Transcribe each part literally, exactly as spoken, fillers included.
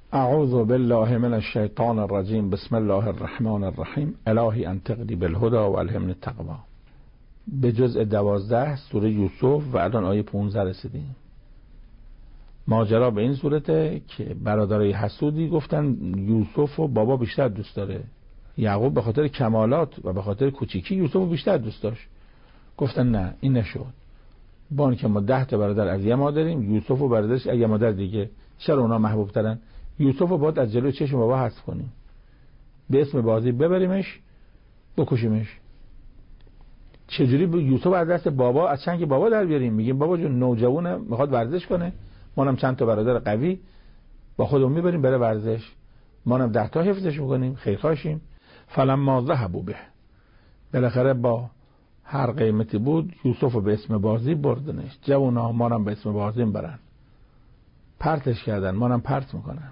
اعوذ بالله من الشیطان الرجیم. بسم الله الرحمن الرحیم. الهی انطقنی بالهدی و الهمنی التقوی. به جزء دوازده سوره یوسف و الان آیه پانزده رسیدیم. ماجرا به این صورته که برادرای حسودی گفتن یوسف و بابا بیشتر دوست داره. یعقوب به خاطر کمالات و به خاطر کوچیکی یوسف رو بیشتر دوست داشت. گفتن نه این نشد. بان که ما ده تا برادر از یه مادریم، یوسف و برادرش از یه مادر دیگه، چرا اونا محبوب ترن؟ یوسف رو باید از جلوی چشم بابا حذف کنیم، به اسم بازی ببریمش بکشیمش. چجوری یوسف از دست بابا از چنگ بابا در بیاریم؟ میگیم بابا جون نوجوانه میخواد ورزش کنه، ما هم چند تا برادر قوی با خودمون میبریم بره ورزش، ما هم ده تا حفظش میکنیم، خیرخواشیم. فلما ذهبوا به، بالاخره با هر قیمتی بود یوسف رو به اسم بازی بردنش. جوونا ما هم به اسم بازی برن، پرتش کردن، ما هم پرت میکنن.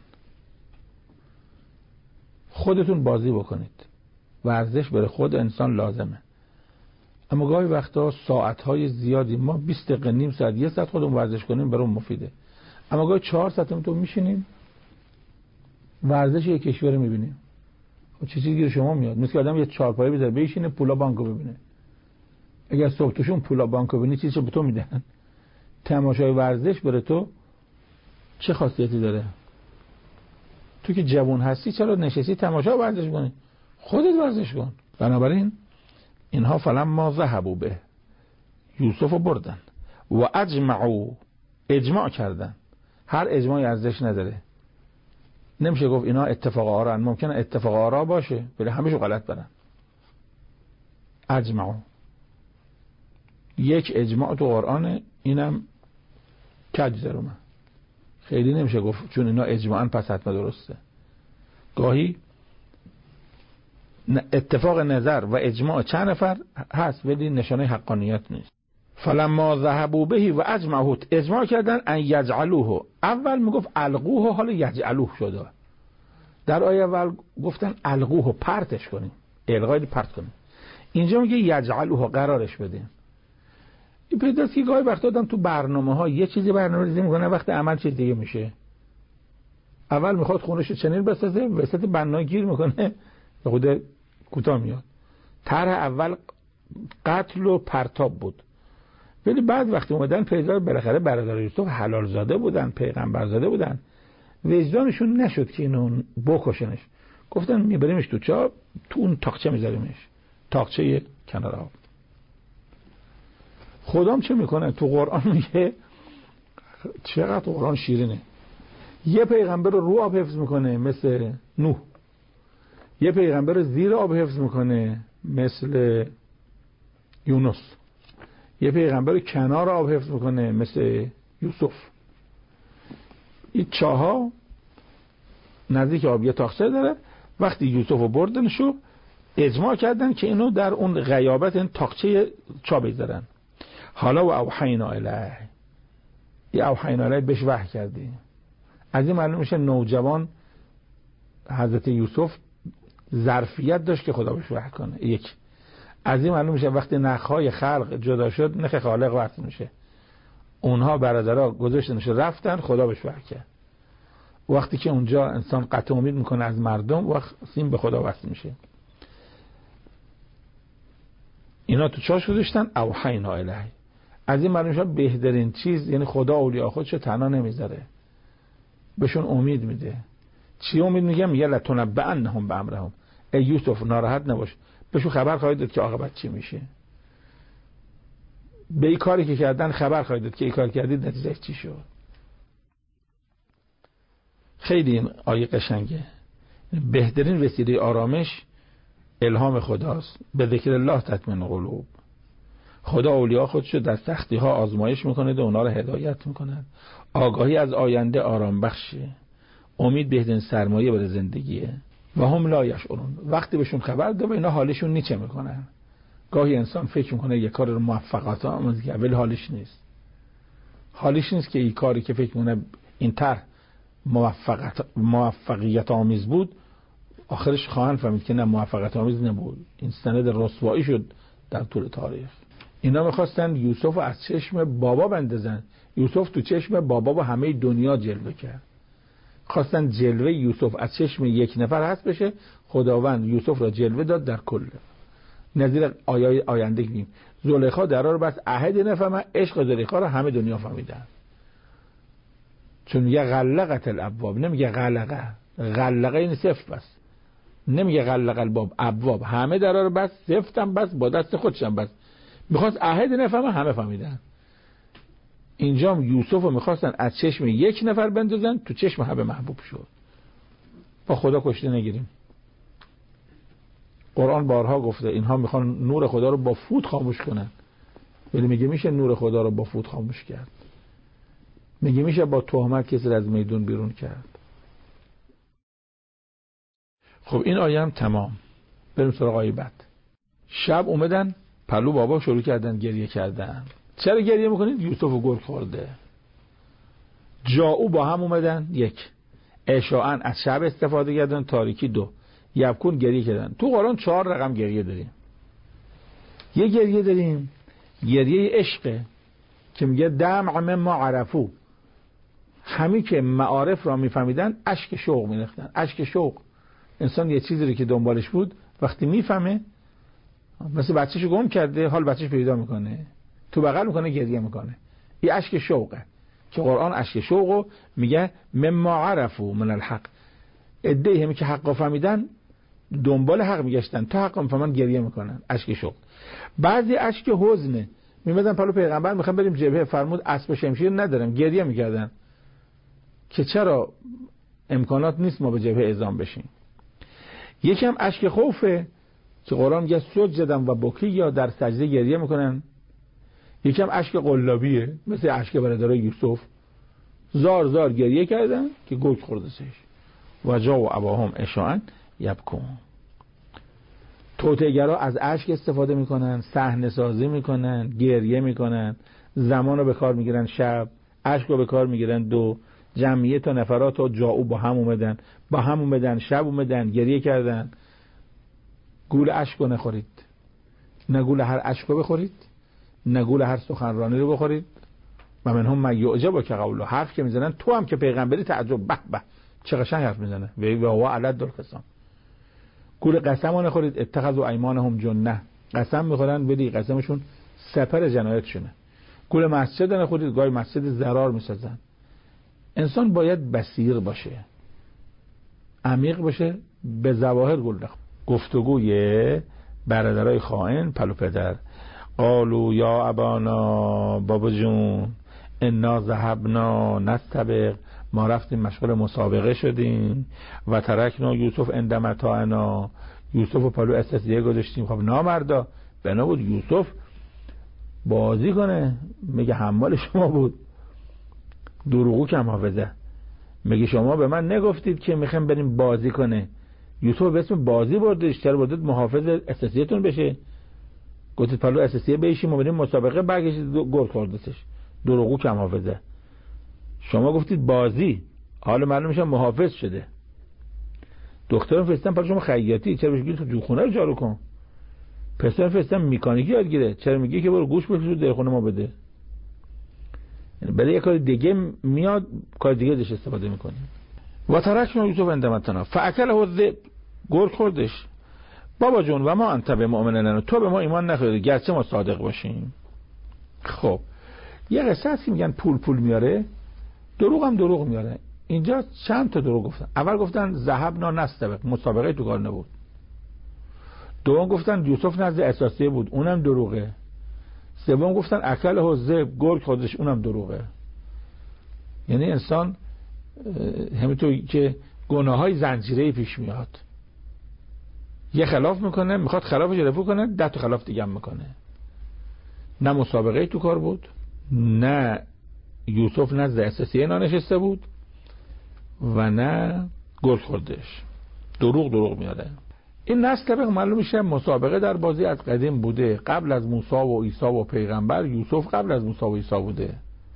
خودتون بازی بکنید، ورزش برای خود انسان لازمه، اما گاهی وقتا ساعتهای زیادی، ما بیست دقیقه نیم ساعت یک ساعت خودمون ورزش کنیم برام مفیده، اما گاهی چهار ساعت تو میشینیم ورزش یک کشور رو میبینیم. خب چه چیزی گیر شما میاد؟ مثل آدم یه چهارپایه بذاره بشینه پولا بانکو ببینه. اگر صبح توشون پولا بانکو ببینی چیزی به تو میدن؟ تماشای ورزش برای تو چه خاصیتی داره؟ تو که جوان هستی چرا نشستی تماشا ورزش کنی؟ خودت ورزش کن. بنابراین اینها فلما ذهبوا به، یوسف رو بردن و اجمعوا، اجماع کردن. هر اجماعی ارزش نداره، نمیشه گفت اینا اتفاق آران، ممکنه اتفاق آرا باشه ولی همه‌شو غلط برن. اجمعوا، یک اجماع تو قرآن، اینم کج درومه، خیلی نمیشه گفت چون اینا اجماعاً پس حتما درسته. گاهی اتفاق نظر و اجماع چند نفر هست ولی نشانه حقانیت نیست. فلما ذهبوا به و اجمعوا، اجماع کردن ان یجعلوه. اول میگفت القوه، حالا یجعلوه شده. در آیه اول گفتن القوه، پرتش کنیم، القای پرت کنیم. اینجا میگه یجعلوه، قرارش بدیم. این پیداست که گاهی وقتا آدم تو برنامه ها یه چیزی برنامه‌ریزی میکنه، وقت عمل چیز دیگه میشه. اول میخواد خونش چنین بسازه، وسط بنا گیر میکنه، به خود کوتاه میاد. طرح اول قتل و پرتاب بود، ولی بعد وقتی اومدن پیدا بالاخره برادر یوسف حلال زاده بودن، پیغمبر زاده بودن، وجدانشون نشد که اینو بکشنش. گفتن میبریمش تو چاه، تو اون تاقچه میذاریمش، تاقچه کنار آب. خدام چه میکنه تو قرآن؟ میگه چقدر قرآن شیرینه. یه پیغمبر رو رو آب حفظ میکنه مثل نوح، یه پیغمبر رو زیر آب حفظ میکنه مثل یونس، یه پیغمبر رو کنار آب حفظ میکنه مثل یوسف. این چاها نزدیک آب یه تاخچه داره. وقتی یوسف رو بردنشو اجماع کردن که اینو در اون غیابت این تاخچه چا بذارن. حالا و اوحینا الیه، ای اوحینا الیه بهش وحی کردی. از این معلوم میشه نوجوان حضرت یوسف ظرفیت داشت که خدا بهش وحی کنه. یک، از این معلوم میشه وقتی نخهای خلق جدا شد نخ خالق وقت میشه. اونها برادرها گذاشتنش رفتن، خدا بهش وحی کرد. وقتی که اونجا انسان قطع امید میکنه از مردم، وقت سیم به خدا وصل میشه. اینا تو چاش گذاشتن اوحینا الیه. از این معلوم میشه بهترین چیز یعنی خدا اولیاء خودشو تنها نمیذاره، بهشون امید میده. چی امید میگم؟ میگه لتنبئنهم بامرهم، ای یوسف ناراحت نباش، بهشون خبر خواهید داد که عاقبت چی میشه. به این کاری که کردن خبر خواهید داد که این کار کردید نتیجه چی شد. خیلی این آیه قشنگه. بهترین وسیله آرامش الهام خداست. به ذکر الله تطمئن القلوب. خدا اولیاء خودشو در سختی ها آزمایش میکنه و اونا رو هدایت میکنه. آگاهی از آینده آرام بخشه. امید بهترین سرمایه برای زندگیه. و هم لا یشعرون، وقتی بهشون خبر ده و اینا حالشون نیچه میکنن. گاهی انسان فکر میکنه یک کار رو موفقات آموزی که اول حالش نیست. حالش نیست که این کاری که فکر میکنه این طرح موفقیت موفقیت آمیز بود، آخرش خواهن فهمید که نه موفقیت آمیز نبود. این سند رسوایی شد در طول تاریخ. اینا میخواستن یوسف از چشم بابا بندازن. یوسف تو چشم بابا و همه دنیا جلوه کرد. خواستن جلوه یوسف از چشم یک نفر هست بشه، خداوند یوسف را جلوه داد در کل. نظیر آیه آینده میگیم زلیخا درار بس عهد نفهمه، عشق زلیخا را همه دنیا فهمیدن. چون میگه غلقت الابواب، نمیگه غلقه. غلقه این سفت بس، نمیگه غلق الباب، ابواب همه درار بس، سفتم بس، با دست خودشم بس. میخواست عهد نفهمه، همه فهمیدن. اینجا یوسف رو میخواستن از چشم یک نفر بندازن، تو چشم همه محبوب شد. با خدا کشته نگیریم. قرآن بارها گفته اینها میخوان نور خدا رو با فوت خاموش کنن، ولی میگه میشه نور خدا رو با فوت خاموش کرد؟ میگه میشه با تهمت کسی رو از میدون بیرون کرد؟ خب این آیه هم تمام. بریم سراغ آیه بعد. شب اومدن پلو بابا شروع کردن گریه کردن. چرا گریه میکنید؟ یوسف و گل خورده. جاؤ با هم اومدن، یک اشاعن از شب استفاده کردن، تاریکی دو یبکون گریه کردن. تو قرآن چهار رقم گریه داریم. یه گریه داریم گریه عشقه که میگه دمع من ما عرفو، همین که معارف را میفهمیدن اشک شوق میریختن. اشک شوق، انسان یه چیزی رو که دنبالش بود وقتی میفهمه، مثل بچه‌شو گم کرده حال بچه‌ش پیدا میکنه، تو بغل میکنه گریه میکنه. این اشک شوقه که قرآن اشک شوقو میگه مما عرفو من الحق. عده همی که حق فهمیدن دنبال حق میگشتن، تا حق میفهمن گریه میکنن. اشک شوق. بعضی اشک حزنه، میمدن پلو پیغمبر میخوام بریم جبهه، فرمود اسب شمشیر ندارم، گریه میکردن که چرا امکانات نیست ما به جبهه اعزام بشیم. یکم اشک خوفه که قرآن میگه سجدن و بکی، یا در سجده گریه میکنن. یکم اشک قلابیه مثل اشک برادرای یوسف، زار زار گریه کردن که گرگ خوردسش. و جا و اباهم اشاعن یبکون. توطئه‌گرا از اشک استفاده میکنن، صحنه سازی میکنن، گریه میکنن، زمان رو به کار میگیرن، شب اشک رو به کار میگیرن. دو جمعیت تا نفرات و جاؤ با هم اومدن، با هم اومدن شب اومدن گریه کردن. گول اشک رو نخورید، نه گول هر اشک رو بخورید، نه گول هر سخنرانی رو بخورید. و منهم من یعجب که قوله، حرف که میزنن تو هم که پیغمبری تعجب، به به چه قشنگ حرف میزنه. و هو علد الخصام. گول قسم رو نخورید، اتخذوا ایمانهم جنه، قسم میخورن ولی قسمشون سپر جنایتشونه. گول مسجد نخورید، گاهی مسجد ضرار میسازن. انسان باید بصیر باشه، عمیق باشه، به ظواهر گول نخورد. گفتگوی برادرای خائن پلو پدر. قالوا یا ابانا، بابا جون، انا ذهبنا نستبق، ما رفتیم مشغول مسابقه شدیم. و ترکنا یوسف عند متاعنا، یوسف و پلو اساسیه گذاشتیم. خب نامردا، بنا بود یوسف بازی کنه، میگه حمال شما بود. دروغو کم حافظه، میگه شما به من نگفتید که میخوایم بریم بازی کنه. یوسف به اسم بازی بردش، چرا بردید محافظ اساسیتون بشه؟ گفتید پلو اساسیه بشیم ما بریم مسابقه، برگشتید گل خوردتش. دروغو کم حافظه. شما گفتید بازی، حالا معلوم میشه محافظ شده. دکتر فرستن پلو شما خیاطی، چرا میگی تو جوخونه رو جارو کن؟ پسر فرستن مکانیکی یاد گیره، چرا میگی که برو گوش بکش در خونه ما بده؟ یعنی برای یک کار دیگه میاد کار دیگه ازش استفاده میکنه. و ترکنا یوسف عند متاعنا فاکله الذئب، گرگ خوردش. بابا جون و ما انت بمؤمنین، تو به ما ایمان نخوردی گرچه ما صادق باشیم. خب یه قصه هست که میگن پول پول میاره، دروغ هم دروغ میاره. اینجا چند تا دروغ گفتن. اول گفتن ذهبنا نستبق، مسابقه تو کار نبود. دوم گفتن یوسف نزد اساسیه بود، اونم دروغه. سوم گفتن اکل الذئب، گرگ خودش، اونم دروغه. یعنی انسان همینطور که گناههای زنجیره‌ای پیش میاد، یه خلاف میکنه، میخواد خلافش رفع کنه، ده تا خلاف دیگه هم میکنه. نه مسابقه تو کار بود، نه یوسف نزد اساسیه نانشسته بود، و نه گرگ خوردش. دروغ دروغ میاره. این نسل معلوم میشه مسابقه در بازی از قدیم بوده، قبل از موسی و عیسی و پیغمبر. یوسف قبل از موسی و عیسی بوده.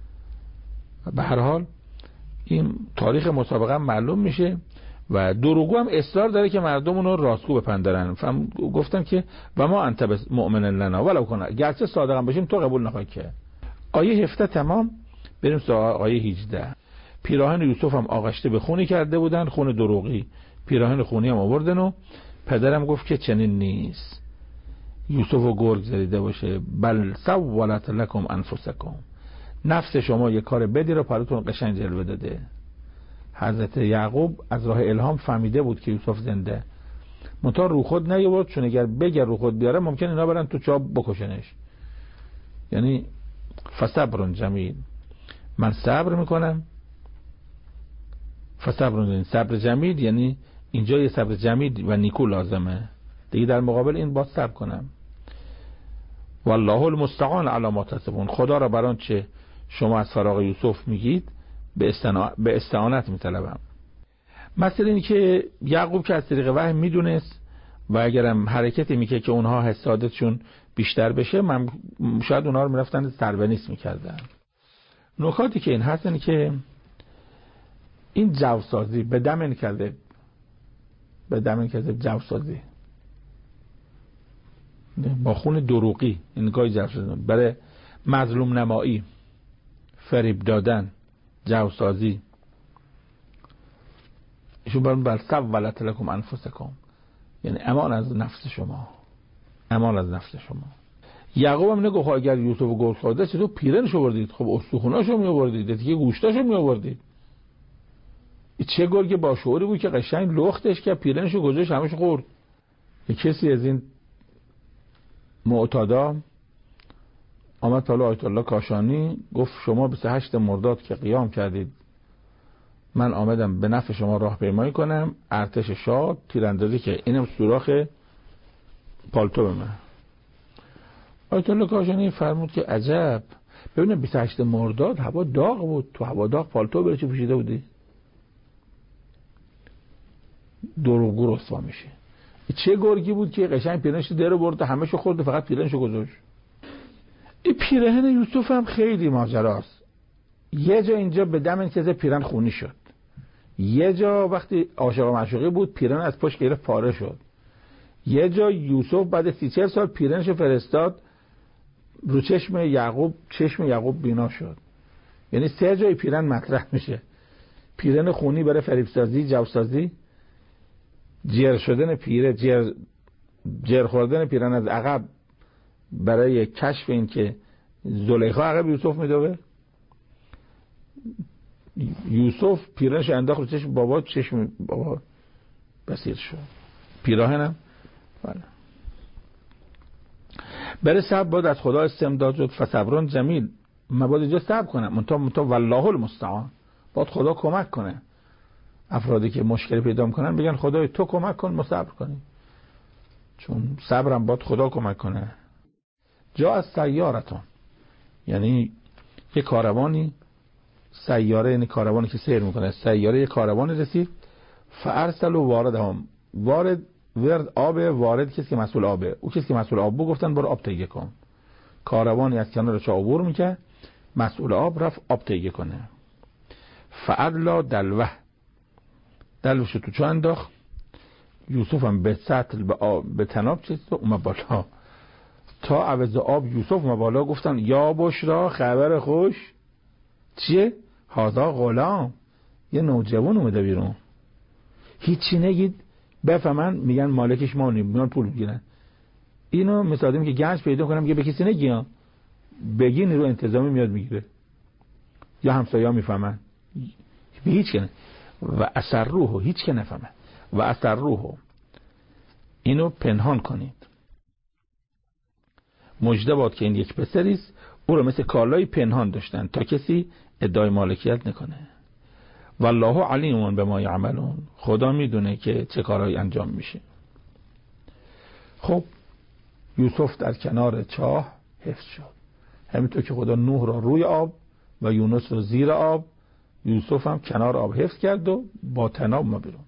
به هر حال این تاریخ مسابقه هم معلوم میشه. و دروغو هم اصرار داره که مردم اونو راستگو بپندارن. فهم گفتن که و ما انت مؤمن لنا ولو کنه، گرچه صادق هم باشیم تو قبول نخواهی که. آیه هفده تمام. بریم سراغ آیه هجده. پیراهن یوسف هم آغشته به خونی کرده بودن، خون دروغی. پیراهن خونی هم آوردن و پدرم گفت که چنین نیست، یوسف و گرگ زدیده باشه. بل سولت لکم انفسکم، نفس شما یه کار بدی رو براتون قشنگ جلوه داده. حضرت یعقوب از راه الهام فهمیده بود که یوسف زنده، منتها رو خود نیاورد، چون اگر بگر رو خود بیاره ممکن اینا برن تو چاه بکشنش. یعنی فصبر جمیل، من صبر میکنم. فصبر صبر جمیل یعنی اینجا یه صبر جمیل و نیکو لازمه دیگه، در مقابل این باید صبر کنم. والله المستعان علی ما تصفون، خدا را بر آنچه شما از فراق یوسف میگید به استنا... به استعانت میطلبم. مثل این که یعقوب که از طریق وحی میدونست و اگرم حرکتی میکرد که اونها حسادتشون بیشتر بشه، من شاید اونها رو میرفتن سربنیس میکردن. نکاتی که این هست اینه که این جوسازی به دم این کرده به دم این کرده جوسازی با خون دروغی، این گاهی جوسازی برای مظلوم نمایی، فریب دادن، جوسازی. ایشون برون بل سولت لکم انفسکم، یعنی امان از نفس شما، امان از نفس شما. یعقوب هم نگو خب اگر یوسف و گرگ خورده چطور پیرنشو بردید؟ خب استخوناشو می آوردید، دیگه گوشتاشو می آوردید. چه گرگ با شعوری بود که قشنگ لختش که پیرنشو گذاشت همش خورد. یه کسی از این معتادا آمد طالع آیت الله کاشانی گفت شما بیست و هشت مرداد که قیام کردید، من آمدم به نفع شما راه پیمایی کنم، ارتش شاه تیراندازی که اینم سوراخ پالتو به من. آیت الله کاشانی فرمود که عجب، ببینم بیست و هشت مرداد هوا داغ بود، تو هوا داغ پالتو برای چی پوشیده بودی؟ دروغگو رسوا میشه. چه گرگی بود که قشنگ پیرنش در برد همه‌شو خورد فقط پیرنشو گذاشت. این پیرهن یوسف هم خیلی ماجراست. یه جا اینجا به دم این که پیرن خونی شد، یه جا وقتی عاشق و معشوقی بود پیرن از پشت گرفت پاره شد، یه جا یوسف بعد سی چهل سال پیرنشو فرستاد رو چشم یعقوب، چشم یعقوب بینا شد. یعنی سه جای پیرن مطرح میشه، پیرن خونی برای فریبسازی، جوسازی، جر شدن پیره، جر جر خوردن پیرن از عقب برای کشف این که زلیخا عقب یوسف میدوه. یوسف پیرنش انداخت رو چشم بابا، چشم بابا بسیر شد. پیراهنم بله. برای صبر باید از خدا استمداد شد. فصبرون جمیل، من باید اینجا صبر کنم، منتها منتها والله المستعان، باید خدا کمک کنه. افرادی که مشکل پیدا میکنن بگن خدای تو کمک کن ما صبر کنیم، چون صبرم باید خدا کمک کنه. جا از سیارتون، یعنی یه کاروانی، سیاره یعنی کاروانی که سیر میکنه، سیاره یه کاروانی رسید. فارسل و وارد هم وارد ورد آب، وارد کسی که مسئول آبه، او کسی که مسئول آب بود گفتن برو آب تهیه کن. کاروانی از کنار چاه عبور میکرد، مسئول آب رفت آب تهیه کنه. فعلا دلوه، دلوشو تو چاه انداخت. یوسف هم به سطل به, آب به تناب چیز تو اومد بالا، تا عوض آب یوسف اومد بالا. گفتن یا بشرا، خبر خوش. چیه؟ هذا غلام، یه نوجوان اومده بیرون. هیچی نگید بفهمن میگن مالکش ما نیم، میان پول میگیرن. اینو مثلا که گنج پیدا کنم میگه به کسی نگیان، بگی نیرو انتظامی میاد میگیره، یا همسایا میفهمن، به هیچ کنه. و اثر روحو هیچ که نفهمه، و اثر روحو اینو پنهان کنید. مژده باد که این یک پسریست، او رو مثل کالای پنهان داشتن تا کسی ادعای مالکیت نکنه. والله علیم بما یعملون، خدا میدونه که چه کارهایی انجام میشه. خب یوسف در کنار چاه حفظ شد، همینطور که خدا نوح را روی آب و یونس رو زیر آب، یوسف هم کنار آب حفظ کرد و با تناب ما بیرون.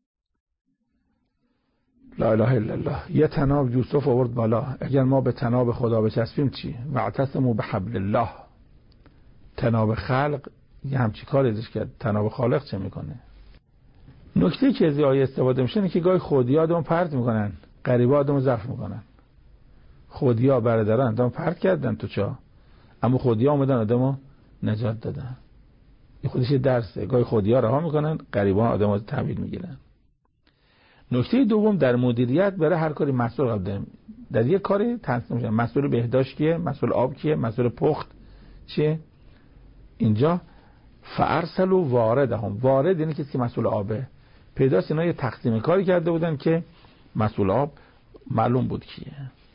لا اله الا الله. یه تناب یوسف آورد بالا، اگر ما به تناب خدا بچسبیم چی؟ واعتصموا بحبل الله. تناب خلق یه همچی کار ازش کرد، تناب خالق چه میکنه؟ نکته که از آیه استفاده میشه اینه که گاهی خودیا آدمو پرت میکنن، غریبا آدمو ضعف میکنن. خودیا برادران آدمو پرت کردن تو چاه، اما خودیا اومدن آدمو نجات دادن. این خودش درسه. گاهی خودیا رها میکنن، غریبان آدم‌ها تحویل میگیرن. نکته دوم، در مدیریت برای هر کاری مسئول قرار داریم. در یک کاری تنظیم میشه، مسئول بهداشت کیه، مسئول آب کیه، مسئول پخت چیه. اینجا فارسلوا واردهم، وارد یعنی کسی که مسئول آبه. پیداست اینا یه تقسیم کاری کرده بودن که مسئول آب معلوم بود کیه.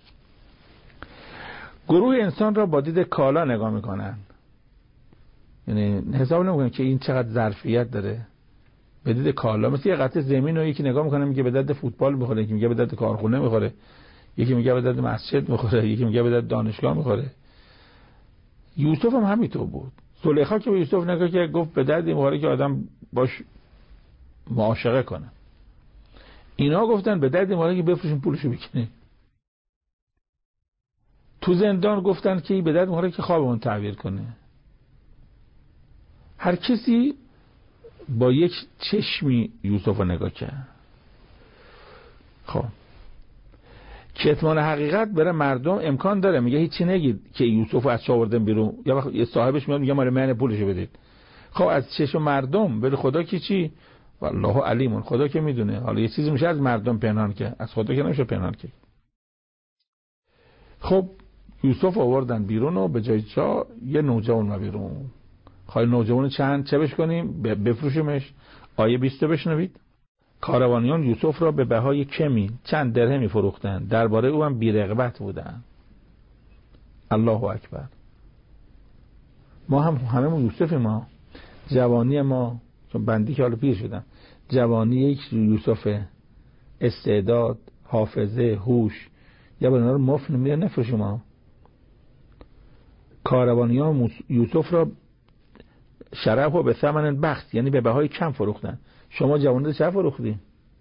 گروه انسان را با دید کالا نگاه میکنن، یعنی حساب نمیکنن که این چقدر ظرفیت داره. به دید کالا، مثل یه قطعه زمین رو یکی نگاه میکنه میگه به درد فوتبال میخوره، یکی میگه به درد کارخونه میخوره، یکی میگه به درد مسجد میخوره، یکی میگه به درد دانشگاه میخوره. یوسف هم همینطور بود. زلیخا که به یوسف نگاه کرد گفت به درد میخوره که آدم باش معاشقه کنه. اینا گفتن به درد میخوره که بفروشیم پولشو بکنه. تو زندان گفتن که به درد میخوره که خوابمون تعبیر کنه. هر کسی با یک چشمی یوسف رو نگاه کرد. خب کتمان حقیقت برای مردم امکان داره، میگه هیچی نگید که یوسف از چه آوردن بیرون، یا وقت صاحبش میاد میگه مال من پولشو بدید. خب از چشم مردم، ولی خدا که چی؟ والله علیمون، خدا که میدونه. حالا یه چیزی میشه از مردم پنهان که، از خدا که نمیشه پنهان که. خب یوسف آوردن بیرون و به جای چا یه نوجوان ما بیرون. خواهی نوجوان چند چه بش کنیم؟ بفروشیمش. آیه بیست بشنوید. کاروانیان یوسف را به بهای کمی چند درهمی فروختند، درباره او هم بی‌رغبت بودند. الله اکبر. ما هم هممون یوسف، ما جوانی ما، چون بندی که حالا پیر شدم، جوانی یک یوسف، استعداد، حافظه، هوش، یا به اینا رو مفت نمیده نفروشیم. ما کاروانیان یوسف را شرف و به ثمن بخس، یعنی به بهای کم فروختن. شما جوانه چه فروختی؟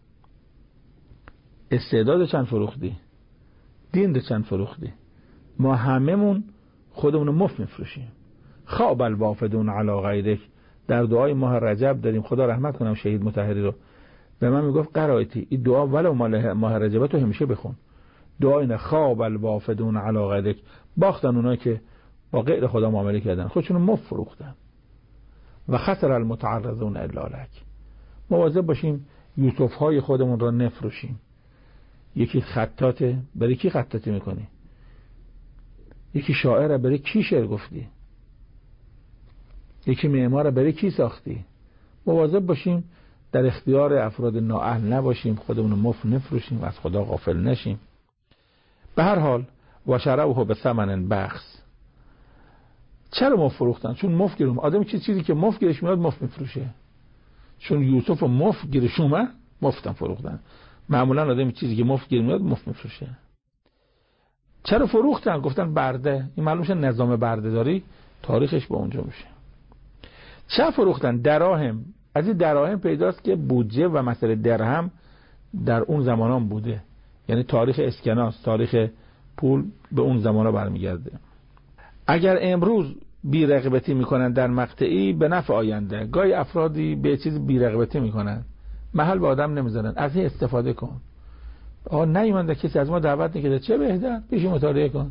استعداد چند فروختی؟ دین ده چند فروختی؟ ما هممون خودمون مفت میفروشیم. خواب الوافدون علی غیرک. در دعای ماه رجب داریم، خدا رحمت کنم شهید مطهری رو، به من میگفت قرائتی این دعا ولو ماه رجب تو همیشه بخون. دعا اینه خواب الوافدون علی غیرک. باختن اونایی که با غیر خدا معامله کردن، خودشون مفت فروختن. و خسر المتعرضون الا لک. مواظب باشیم یوسف های خودمون را نفروشیم. یکی خطاته، برای کی خطاتی میکنی؟ یکی شاعره، برای کی شعر گفتی؟ یکی معماره، برای کی ساختی؟ مواظب باشیم در اختیار افراد نااهل نباشیم، خودمون رو مفت نفروشیم، از خدا غافل نشیم. به هر حال و شروه به ثمن بخس. چرا مفت فروختن؟ چون مفت گیرم. آدم چه چیزی که مفت گیرش میاد مفت میفروشه. چون یوسف مفت گیرش اومد مفتم فروختن. معمولا آدم چیزی که مفت گیر میاد مفت میفروشه. چرا فروختن؟ گفتن برده. این معلومه نظام برده داری تاریخش با اونجا میشه. چه فروختن؟ دراهم. از این دراهم پیداست که بودجه و مسئله درهم در اون زمانان بوده. یعنی تاریخ اسکناس، تاریخ پول به اون زمانا برمیگرده. اگر امروز بی‌رغبتی میکنن در مقطعی به نفع آینده. گاهی افرادی به چیز بی‌رغبتی میکنن، محل به آدم نمیزنن، از این استفاده کن. آقا نیومده کسی از ما دعوت نکرده، چه بهتر پیش مطالعه کن.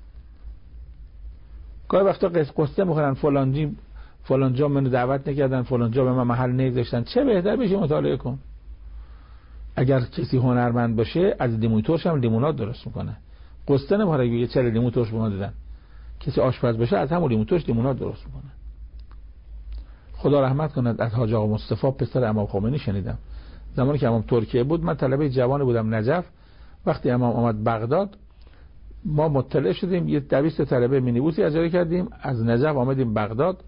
گاهی وقتا قصه میخورن فلانجی فلان جا منو دعوت نکردن، فلان جا به من محل نگذاشتن، چه بهتر پیش مطالعه کن. اگر کسی هنرمند باشه از لیموی ترش هم لیموناد درست میکنه. قصه نمیخوره بگه چرا لیمو ترش به ما دادن. کسی آشپز باشه از همون لیمو ترش لیموناد درست میکنه. خدا رحمت کند از حاج آقا مصطفی پسر امام خمینی شنیدم. زمانی که امام ترکیه بود، من طلبه جوان بودم نجف. وقتی امام آمد بغداد ما مطلع شدیم، یه دویست طلبه مینیبوسی اجاره کردیم، از نجف آمدیم بغداد.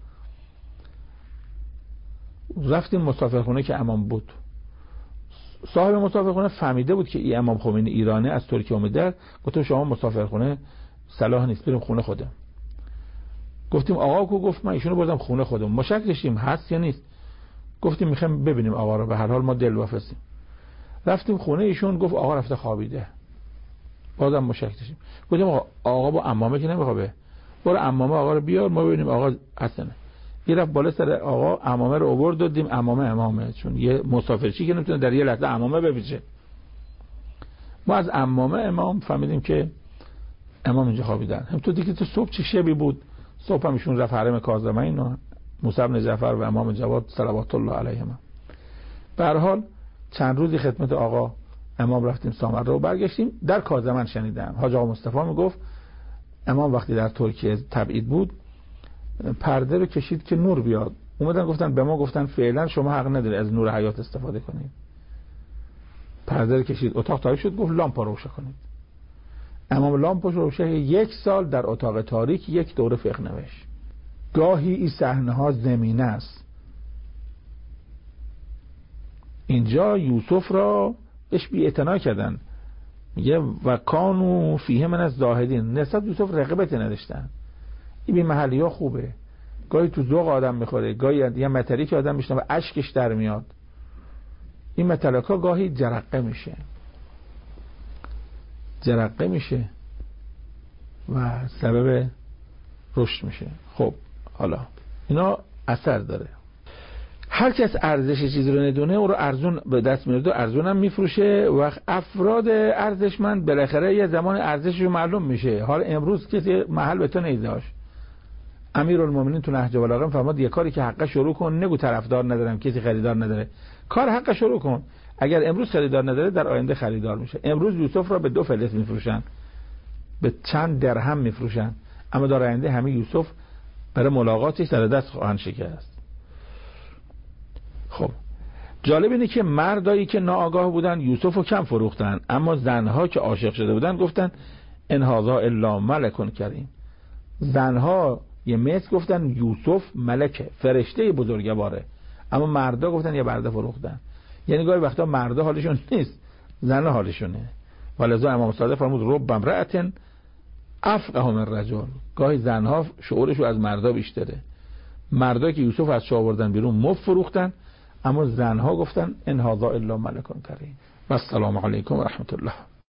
رفتیم مسافرخونه که امام بود. صاحب مسافرخونه فهمیده بود که این امام خمینی ایرانه، از ترکیه اومده. گفتم شما مسافرخونه صلاح نیست، بریم خونه خودم. گفتیم آقا کو؟ گفت من ایشونو بردم خونه خودم. ما شک داشتیم هست یا نیست. گفتیم میخوایم ببینیم آقا رو، به هر حال ما دلواپسیم. رفتیم خونه ایشون، گفت آقا رفته خوابیده. بازم ما شک داشتیم. گفتیم آقا, آقا با عمامه که نمیخوابه، برو عمامه آقا رو بیار ما ببینیم آقا هستنه. یه رفت بالا سر آقا، عمامه رو آورد دادیم. عمامه امامه، چون یه مسافرچی که نمیتونه در یه لحظه عمامه بپیچه. ما از عمامه امام فهمیدیم که امام اینجا خوابیدن. هم تو دیگه تو صبح چه شبی بود. صبح هم ایشون رفت حرم کاظمین و موسی بن جعفر و امام جواد صلوات الله علیهما. به هر حال چند روزی خدمت آقا امام رفتیم سامره و برگشتیم. در کازمن شنیدم حاج آقا مصطفی میگفت امام وقتی در ترکیه تبعید بود پرده رو کشید که نور بیاد. اومدن گفتن به ما گفتن فعلا شما حق نداری از نور حیات استفاده کنید. پرده رو کشید، اتاق تاریک شد، گفت لامپ روشن کنید. امام لامپ روشن، یک سال در اتاق تاریک یک دوره فقه نوشت. گاهی این صحنه ها زمینه است. اینجا یوسف را بهش بی‌اعتنا کردن، میگه و کانو فیه من از زاهدین، نسبت یوسف رقابتی نداشتن. این بی محلی ها خوبه، گاهی تو ذوق آدم میخوره، گاهی یه متری که آدم میشنه و اشکش در میاد. این متلک ها گاهی جرقه میشه جرقه میشه و سبب رشد میشه. خب حالا اینا اثر داره. هر کس ارزش چیزی رو ندونه او رو ارزون به دست میاره و ارزون هم میفروشه و افراد ارزشمند بالاخره یه زمان ارزشش رو معلوم میشه. حالا امروز کسی محل به تو نیداشت. امیرالمومنین تو نهج البلاغه فرمود یه کاری که حقه شروع کن، نگو طرفدار ندارم کسی خریدار نداره، کار حقه شروع کن. اگر امروز خریدار نداره در آینده خریدار میشه. امروز یوسف را به دو فلس میفروشن، به چند درهم میفروشن، اما در آینده همه یوسف برای ملاقاتش در دست خواهند شکست. خب جالب اینه که مردایی که ناآگاه بودن یوسف رو کم فروختن، اما زنها که عاشق شده بودن گفتن ان هذا الا ملک کریم. زنها یه مثل گفتن یوسف ملکه، فرشته بزرگواره، اما مردا گفتن یه برده فروختن. یعنی گاهی وقتا مردا حالشون نیست، زنها حالشونه. ولذا امام صادق فرمود رب امرأة افقه من الرجل. گاهی زنها شعورشو از مردا بیشتره. مردا که یوسف از چاه آوردن بیرون مفت فروختن، اما زنها گفتن ان هذا الا ملک کریم. و السلام علیکم و رحمت الله.